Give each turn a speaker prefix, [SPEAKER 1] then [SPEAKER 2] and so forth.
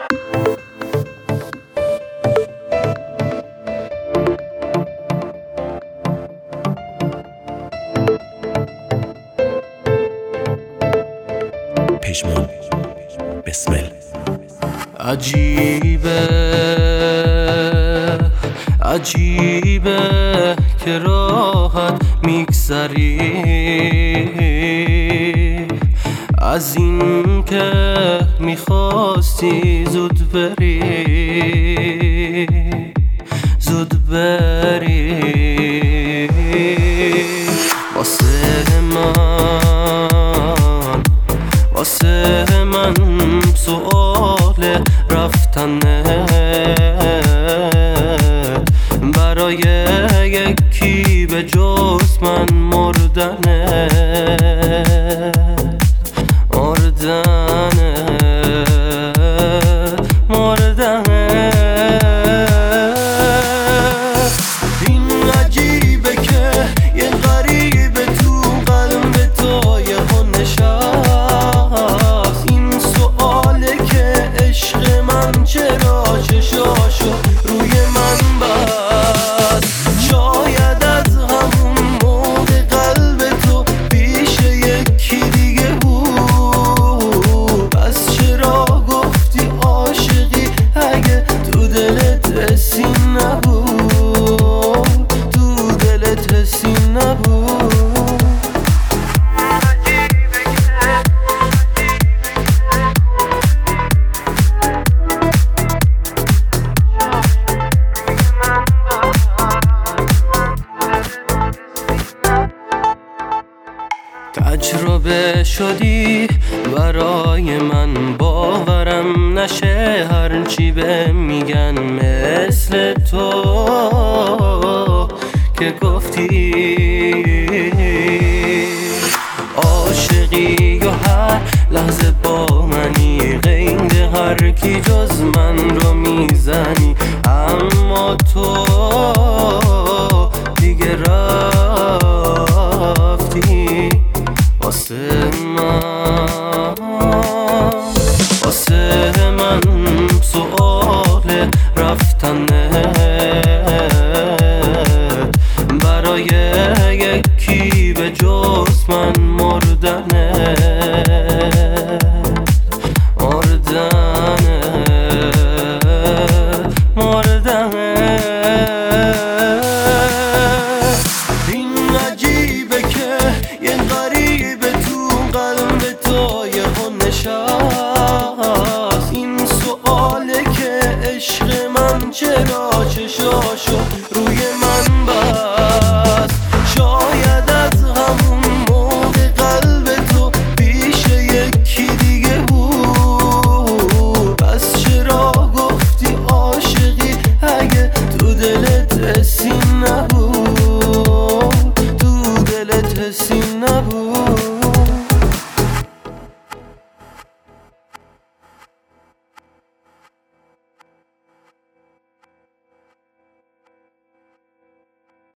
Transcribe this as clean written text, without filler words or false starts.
[SPEAKER 1] پژمان بسمل.
[SPEAKER 2] عجیبه که راحت میگذری از این که میخواستی زود بری واسه من سؤال رفتنه، برای یکی به جز من مردنه. این عجیبه که یه غریبه تو قلب تو یهو نشست. این سؤاله که عشق من چرا چشاشو روی من بست. شاید از همون موقع قلب تو پیش یکی دیگه بود. پس چرا گفتی عاشقی اگه تو دلت حسی نبود؟ تو دلت حسی نبود؟ تجربه شدی برای من، باورم نشه هرچی به میگن. مثل تو که گفتی عاشقی و هر لحظه با منی، قید هر کی جز من رو میزنی. اما تو دیگه رفتی واسه من